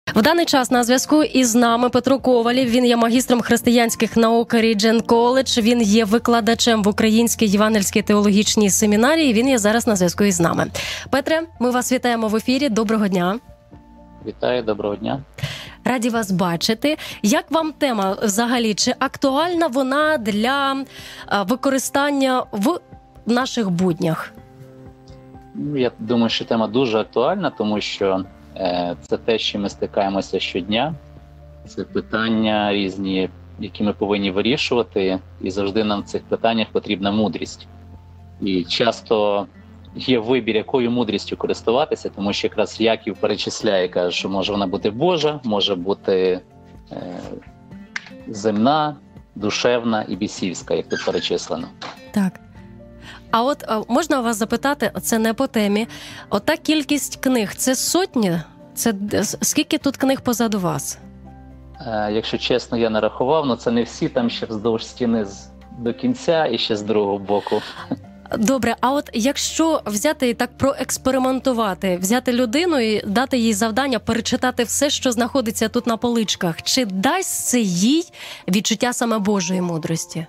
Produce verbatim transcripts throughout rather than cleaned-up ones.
В даний час на зв'язку із нами Петро Ковалів. Він є магістром християнських наук Ріджен Коледж. Він є викладачем в Українській Євангельській теологічній семінарії. Він є зараз на зв'язку із нами. Петре, ми вас вітаємо в ефірі. Доброго дня. Вітаю, доброго дня. Раді вас бачити. Як вам тема взагалі? Чи актуальна вона для використання в наших буднях? Я думаю, що тема дуже актуальна, тому що е, це те, з чим ми стикаємося щодня. Це питання різні, які ми повинні вирішувати, і завжди нам в цих питаннях потрібна мудрість. І часто є вибір, якою мудрістю користуватися, тому що якраз Яків перечисляє, каже, що може вона бути Божа, може бути е, земна, душевна і бісівська, як тут перечислено. Так. А от можна вас запитати, це не по темі, ота кількість книг, це сотні? Це скільки тут книг позаду вас? Е, якщо чесно, я не рахував, але це не всі, там ще вздовж стіни з, до кінця і ще з другого боку. Добре, а от якщо взяти і так проекспериментувати, взяти людину і дати їй завдання перечитати все, що знаходиться тут на поличках, чи дасть це їй відчуття саме Божої мудрості?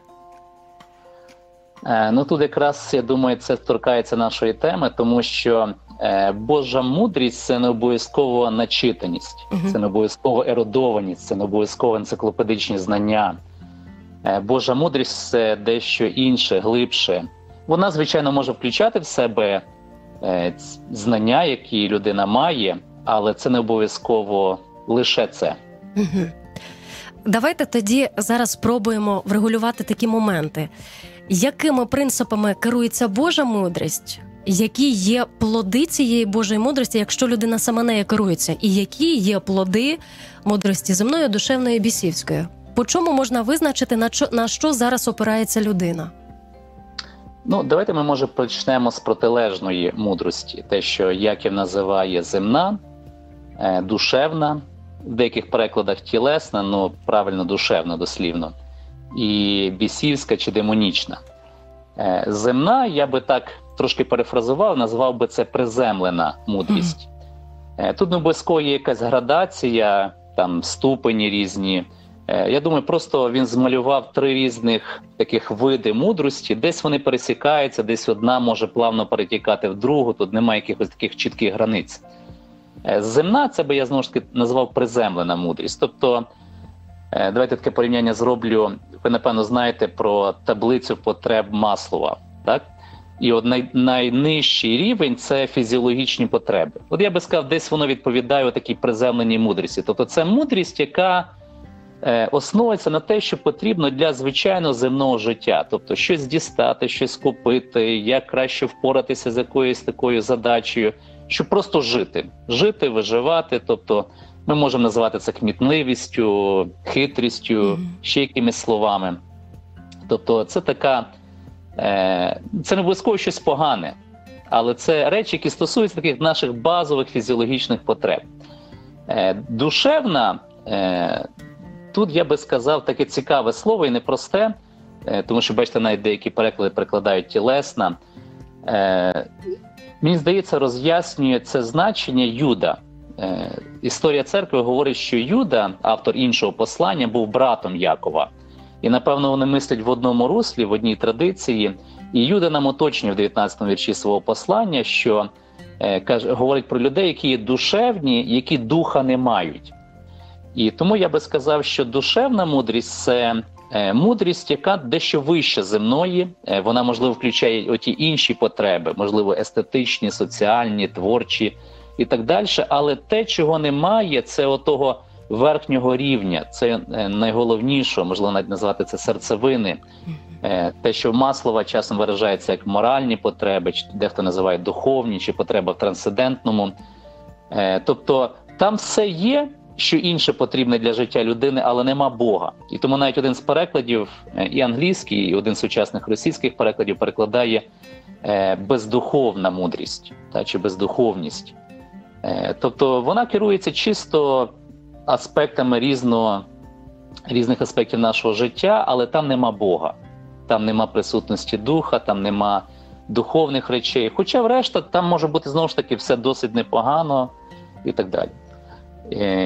Е, ну тут якраз, я думаю, це торкається нашої теми, тому що е, Божа мудрість – це не обов'язково начитаність, uh-huh. це не обов'язково ерудованість, це не обов'язково енциклопедичні знання. Е, Божа мудрість – це дещо інше, глибше. Вона, звичайно, може включати в себе е, знання, які людина має, але це не обов'язково лише це. Угу. Давайте тоді зараз спробуємо врегулювати такі моменти. Якими принципами керується Божа мудрість? Які є плоди цієї Божої мудрості, якщо людина саме нею керується? І які є плоди мудрості земної, душевної і бісівської? По чому можна визначити, на що, на що зараз опирається людина? Ну, давайте ми, може, почнемо з протилежної мудрості. Те, що Яків називає земна, душевна, в деяких перекладах тілесна, ну, правильно, душевна, дослівно, і бісівська чи демонічна. Земна, я би так трошки перефразував, назвав би це приземлена мудрість. Mm. Тут не обов'язково є якась градація, там, ступені різні. Я думаю, просто він змалював три різних таких види мудрості. Десь вони пересікаються, десь одна може плавно перетікати в другу, тут немає якихось таких чітких границь. Земна – це би я, знову ж таки, назвав приземлена мудрість. Тобто, давайте таке порівняння зроблю. Ви, напевно, знаєте про таблицю потреб Маслова, так? І от най, найнижчий рівень – це фізіологічні потреби. От я би сказав, десь воно відповідає такій приземленій мудрості. Тобто це мудрість, яка основується на те, що потрібно для звичайного земного життя. Тобто щось дістати, щось купити, як краще впоратися з якоюсь такою задачею, щоб просто жити. Жити, виживати. Тобто ми можемо називати це кмітливістю, хитрістю, mm-hmm. ще якимись словами. Тобто це така, е, це не обов'язково щось погане, але це речі, які стосуються таких наших базових фізіологічних потреб. Е, душевна, е, тут я би сказав таке цікаве слово і непросте, е, тому що, бачите, навіть деякі переклади перекладають тілесна. Е, мені здається, роз'яснює це значення Юда. Е, історія церкви говорить, що Юда, автор іншого послання, був братом Якова. І, напевно, вони мислять в одному руслі, в одній традиції. І Юда нам уточнює в дев'ятнадцятому вірші свого послання, що е, каже, говорить про людей, які є душевні, які духа не мають. І тому я би сказав, що душевна мудрість – це е, мудрість, яка дещо вища земної. Е, вона, можливо, включає оті інші потреби, можливо, естетичні, соціальні, творчі і так далі. Але те, чого немає, це отого верхнього рівня, це е, найголовнішого, можливо, навіть назвати це серцевини. Е, те, що в Маслова часом виражається як моральні потреби, чи дехто називає духовні, чи потреба в трансцендентному. Е, тобто там все є, що інше потрібне для життя людини, але нема Бога. І тому навіть один з перекладів, і англійський, і один з сучасних російських перекладів перекладає е, бездуховна мудрість, та, чи бездуховність. Е, тобто вона керується чисто аспектами різного, різних аспектів нашого життя, але там нема Бога. Там нема присутності духа, там нема духовних речей. Хоча, врешті, там може бути, знову ж таки, все досить непогано і так далі.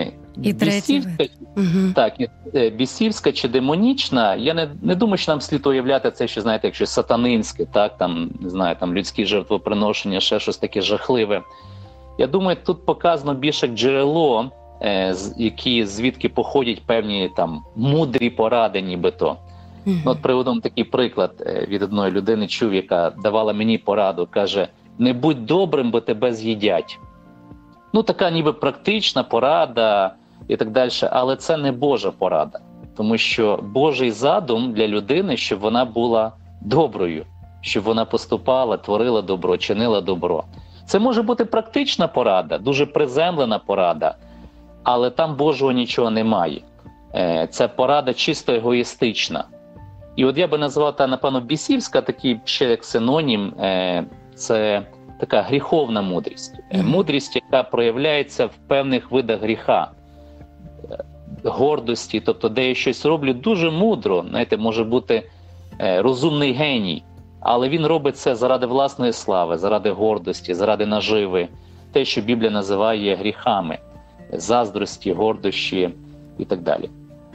І третій бісівська, угу. так, бісівська чи демонічна, я не, не думаю, що нам слід уявляти це, що, знаєте, якщо сатанинське, так, там, не знаю, там людські жертвоприношення, ще щось таке жахливе. Я думаю, тут показано більше як джерело, е, які, звідки походять певні там мудрі поради нібито. Mm-hmm. Ну, от приведу вам такий приклад е, від одної людини чув, яка давала мені пораду, каже, не будь добрим, бо тебе з'їдять. Ну, така ніби практична порада і так далі, але це не Божа порада. Тому що Божий задум для людини, щоб вона була доброю, щоб вона поступала, творила добро, чинила добро. Це може бути практична порада, дуже приземлена порада, але там Божого нічого немає. Це порада чисто егоїстична. І от я би назвав, та, напевно, бісівська, такий ще як синонім, це така гріховна мудрість. Мудрість, яка проявляється в певних видах гріха, гордості, тобто де я щось роблю дуже мудро, знаєте, може бути розумний геній, але він робить це заради власної слави, заради гордості, заради наживи. Те, що Біблія називає гріхами. Заздрості, гордощі і так далі.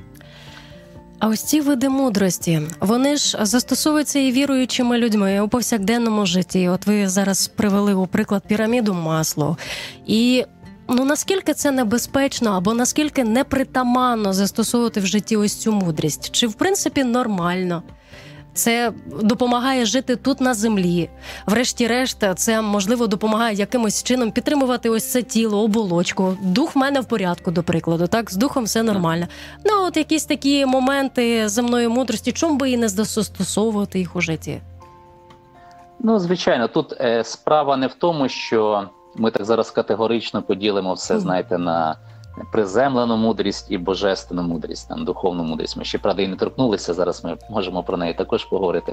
А ось ці види мудрості, вони ж застосовуються і віруючими людьми у повсякденному житті. От ви зараз привели у приклад піраміду Маслоу. І ну, наскільки це небезпечно або наскільки непритаманно застосовувати в житті ось цю мудрість? Чи в принципі нормально? Це допомагає жити тут на землі. Врешті-решт, це, можливо, допомагає якимось чином підтримувати ось це тіло, оболочку. Дух в мене в порядку, до прикладу, так? З духом все нормально. Ну, от якісь такі моменти земної мудрості, чому би і не застосовувати їх у житті? Ну, звичайно, тут е, справа не в тому, що ми так зараз категорично поділимо все, знаєте, на приземлену мудрість і божественну мудрість, там, духовну мудрість. Ми ще, правда, і не торкнулися, зараз ми можемо про неї також поговорити.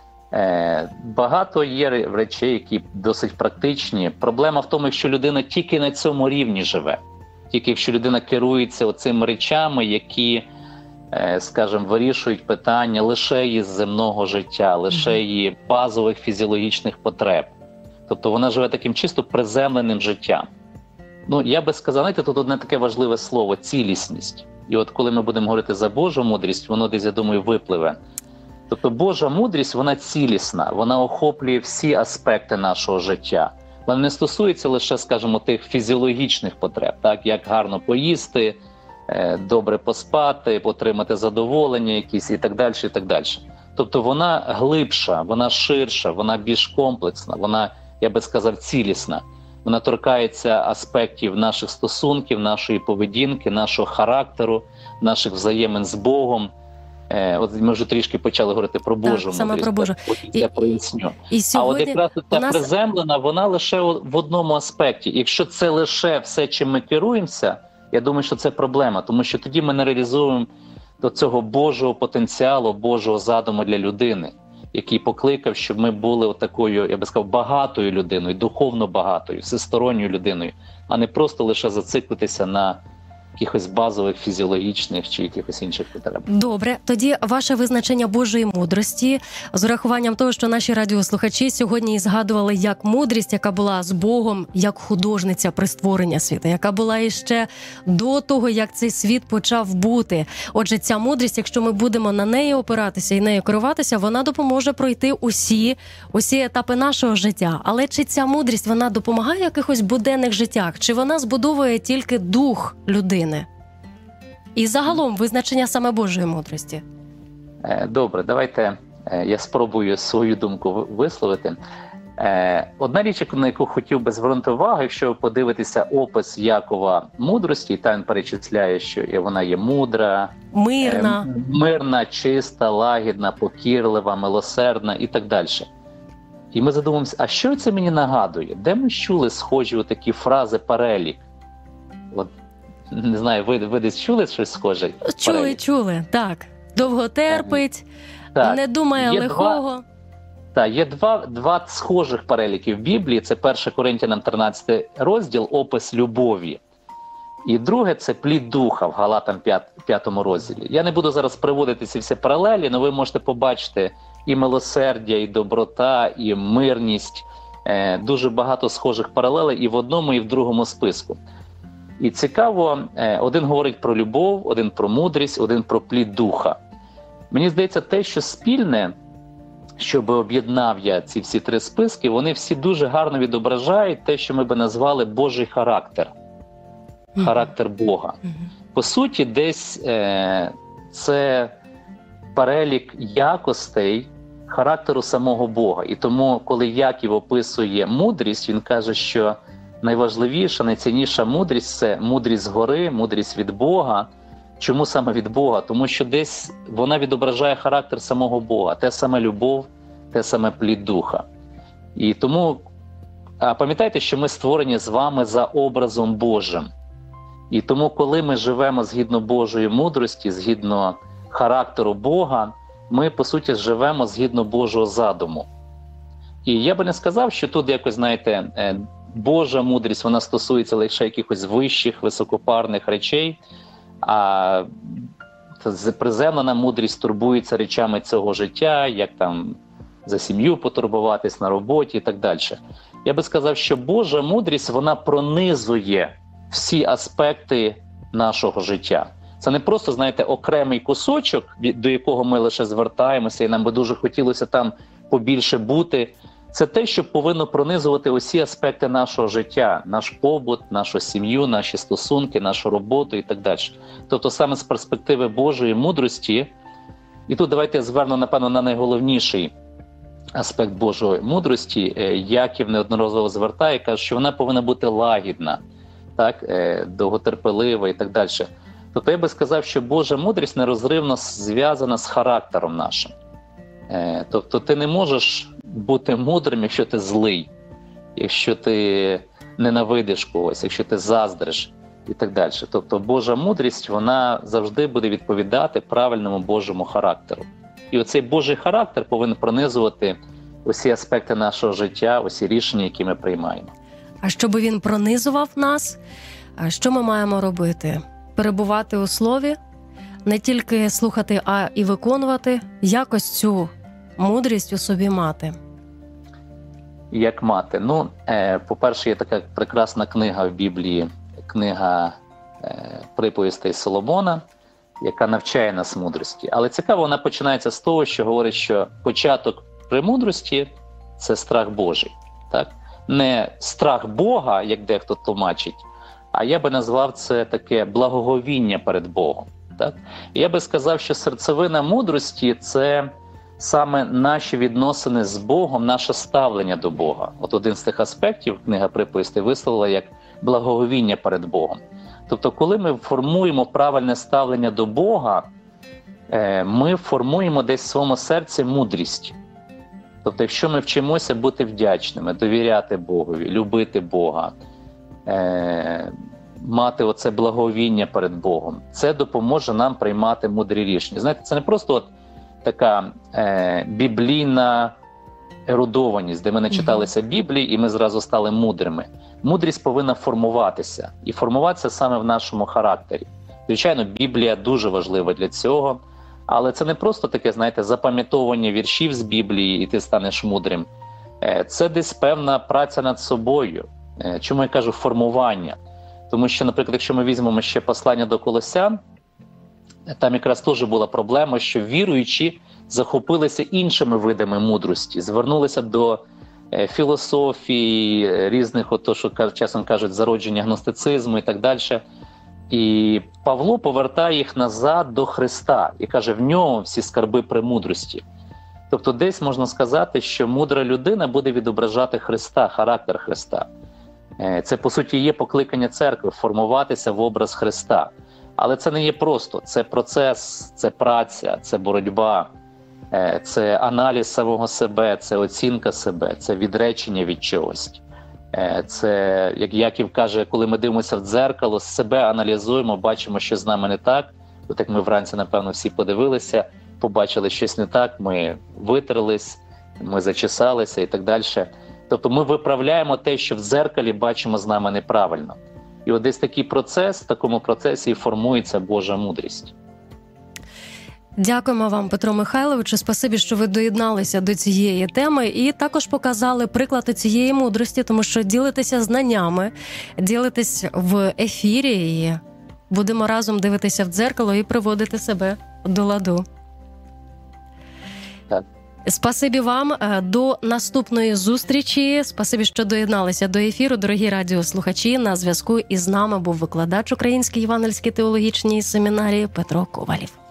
Е, багато є речей, які досить практичні. Проблема в тому, якщо людина тільки на цьому рівні живе, тільки якщо людина керується оцими речами, які, е, скажімо, вирішують питання лише її земного життя, лише її базових фізіологічних потреб. Тобто вона живе таким чисто приземленим життям. Ну, я би сказав, знаєте, тут одне таке важливе слово – цілісність. І от коли ми будемо говорити за Божу мудрість, воно десь, я думаю, випливе. Тобто Божа мудрість, вона цілісна, вона охоплює всі аспекти нашого життя. Вона не стосується лише, скажімо, тих фізіологічних потреб, так, як гарно поїсти, добре поспати, отримати задоволення якісь і так далі, і так далі. Тобто вона глибша, вона ширша, вона більш комплексна, вона, я би сказав, цілісна. Вона торкається аспектів наших стосунків, нашої поведінки, нашого характеру, наших взаємин з Богом. Е, от ми вже трішки почали говорити про Божу мудрість. Саме про Божу. Я проясню. І сьогодні... А от якраз ця нас... приземлена, вона лише в одному аспекті. Якщо це лише все, чим ми керуємося, я думаю, що це проблема. Тому що тоді ми не реалізуємо до цього Божого потенціалу, Божого задуму для людини, який покликав, щоб ми були такою, я би сказав, багатою людиною, духовно багатою, всесторонньою людиною, а не просто лише зациклитися на якихось базових фізіологічних чи якихось інших потреб. Добре, тоді ваше визначення Божої мудрості, з урахуванням того, що наші радіослухачі сьогодні згадували як мудрість, яка була з Богом, як художниця при створенні світу, яка була іще до того, як цей світ почав бути. Отже, ця мудрість, якщо ми будемо на неї опиратися і нею керуватися, вона допоможе пройти усі, усі етапи нашого життя. Але чи ця мудрість, вона допомагає в якихось буденних життях? Чи вона збудовує тільки дух людини? І загалом визначення саме Божої мудрості. Добре, давайте я спробую свою думку висловити. Одна річ, на яку хотів би звернути увагу, якщо ви подивитеся опис Якова мудрості, там він перечисляє, що вона є мудра, мирна, мирна, чиста, лагідна, покірлива, милосердна і так далі. І ми задумаємося, а що це мені нагадує? Де ми чули схожі такі фрази, перелік? От, не знаю, ви, ви десь чули щось схоже? Чули, перелік? чули, так. Довго терпить, так. Не думає є лихого. Два, так, є два, два схожих переліків в Біблії. Це перше Коринтянам тринадцятий розділ, опис любові. І друге – це плід духа в Галатам п'ятому розділі. Я не буду зараз приводити ці всі паралелі, але ви можете побачити і милосердя, і доброта, і мирність. Е, дуже багато схожих паралелей і в одному, і в другому списку. І цікаво, один говорить про любов, один про мудрість, один про плід духа. Мені здається, те, що спільне, щоб об'єднав я ці всі три списки, вони всі дуже гарно відображають те, що ми би назвали Божий характер. Характер Бога. По суті, десь е, це перелік якостей характеру самого Бога. І тому, коли Яків описує мудрість, він каже, що найважливіша, найцінніша мудрість – це мудрість згори, мудрість від Бога. Чому саме від Бога? Тому що десь вона відображає характер самого Бога, те саме любов, те саме плід духа. І тому, а пам'ятайте, що ми створені з вами за образом Божим. І тому, коли ми живемо згідно Божої мудрості, згідно характеру Бога, ми, по суті, живемо згідно Божого задуму. І я би не сказав, що тут якось, знаєте, Божа мудрість, вона стосується лише якихось вищих, високопарних речей, а приземлена мудрість турбується речами цього життя, як там за сім'ю потурбуватись на роботі і так далі. Я би сказав, що Божа мудрість, вона пронизує всі аспекти нашого життя. Це не просто, знаєте, окремий кусочок, до якого ми лише звертаємося, і нам би дуже хотілося там побільше бути. Це те, що повинно пронизувати усі аспекти нашого життя, наш побут, нашу сім'ю, наші стосунки, нашу роботу і так далі. Тобто саме з перспективи Божої мудрості, і тут давайте я зверну, напевно, на найголовніший аспект Божої мудрості, Яків неодноразово звертає і каже, що вона повинна бути лагідна, так, довготерпелива і так далі. Тобто я би сказав, що Божа мудрість нерозривно зв'язана з характером нашим. Тобто ти не можеш бути мудрим, якщо ти злий, якщо ти ненавидиш когось, якщо ти заздриш і так далі. Тобто Божа мудрість, вона завжди буде відповідати правильному Божому характеру. І оцей Божий характер повинен пронизувати усі аспекти нашого життя, усі рішення, які ми приймаємо. А щоб він пронизував нас, що ми маємо робити? Перебувати у слові, не тільки слухати, а і виконувати, якось цю мудрість у собі мати. Як мати? Ну, е, по-перше, є така прекрасна книга в Біблії, книга е, приповістей Соломона, яка навчає нас мудрості. Але цікаво, вона починається з того, що говорить, що початок премудрості – це страх Божий. Так? Не страх Бога, як дехто тлумачить, а я би назвав це таке благоговіння перед Богом. Так? І я би сказав, що серцевина мудрості – це саме наші відносини з Богом, наше ставлення до Бога. От один з тих аспектів книга приповістей висловила як благоговіння перед Богом. Тобто, коли ми формуємо правильне ставлення до Бога, ми формуємо десь в своєму серці мудрість. Тобто, якщо ми вчимося бути вдячними, довіряти Богові, любити Бога, мати оце благовіння перед Богом, це допоможе нам приймати мудрі рішення. Знаєте, це не просто от така е, біблійна ерудованість, де ми не читалися Біблії і ми зразу стали мудрими. Мудрість повинна формуватися. І формуватися саме в нашому характері. Звичайно, Біблія дуже важлива для цього, але це не просто таке, знаєте, запам'ятовування віршів з Біблії і ти станеш мудрим. Е, це десь певна праця над собою. Е, чому я кажу формування? Тому що, наприклад, якщо ми візьмемо ще послання до Колосян, там якраз теж була проблема, що віруючі захопилися іншими видами мудрості, звернулися до е, філософії, різних, от то, що часом кажуть, зародження гностицизму і так далі. І Павло повертає їх назад до Христа і каже, в ньому всі скарби премудрості. Тобто десь можна сказати, що мудра людина буде відображати Христа, характер Христа. Е, це, по суті, є покликання церкви – формуватися в образ Христа. Але це не є просто, це процес, це праця, це боротьба, це аналіз самого себе, це оцінка себе, це відречення від чогось. Це, як Яків каже, коли ми дивимося в дзеркало, себе аналізуємо, бачимо, що з нами не так. От як ми вранці, напевно, всі подивилися, побачили щось не так, ми витерлись, ми зачесалися і так далі. Тобто ми виправляємо те, що в дзеркалі бачимо з нами неправильно. І от десь такий процес, в такому процесі і формується Божа мудрість. Дякуємо вам, Петро Михайловичу. Спасибі, що ви доєдналися до цієї теми і також показали приклад цієї мудрості, тому що ділитеся знаннями, ділитесь в ефірі і будемо разом дивитися в дзеркало і приводити себе до ладу. Так. Спасибі вам. До наступної зустрічі. Спасибі, що доєдналися до ефіру. Дорогі радіослухачі, на зв'язку із нами був викладач Української Євангельської теологічної семінарії Петро Ковалів.